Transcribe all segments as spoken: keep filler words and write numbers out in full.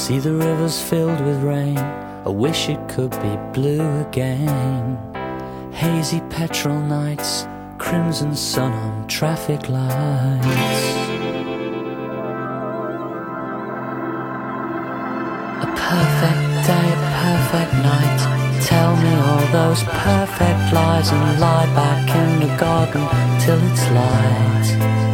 See the rivers filled with rain, I wish it could be blue again. Hazy petrol nights, crimson sun on traffic lights. A perfect day, a perfect night. Tell me all those perfect lies and lie back in the garden till it's light.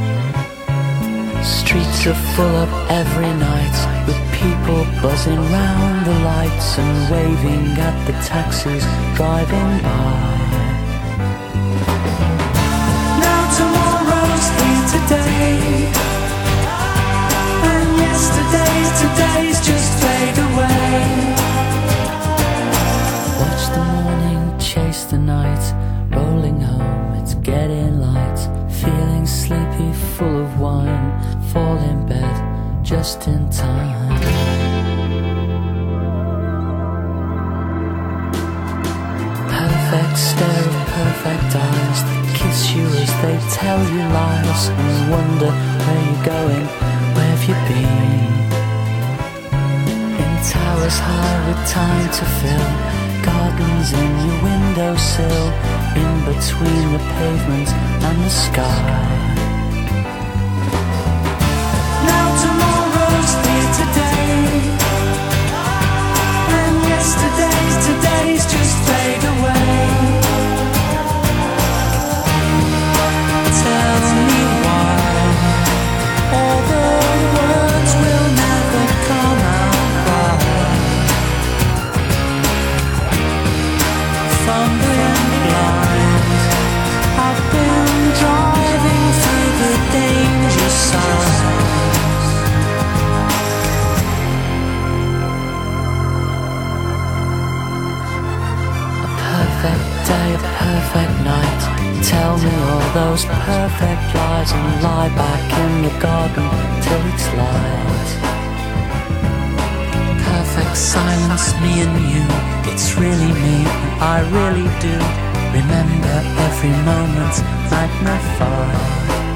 Streets are full of every night, with people buzzing round the lights and waving at the taxis driving by. Now tomorrow's here today, and yesterday's today's just fade away. Watch the morning chase the night, rolling home, it's getting light. Feeling sleepy, full of wine, fall in bed just in time. Perfect stare of perfect eyes that kiss you as they tell you lies, and wonder where you're going, where have you been? In towers high with time to fill, gardens in your windowsill, in between the pavement and the sky. Now tomorrow's here today, and yesterday's today's just fade away. Tell me why all the words will never come out right. Fumbling blind, I've been driving through the danger signs. A perfect day, a perfect night. Tell me all those perfect lies and lie back in the garden till it's light. Perfect silence, me and you, it's really me, I really do remember every moment magnified.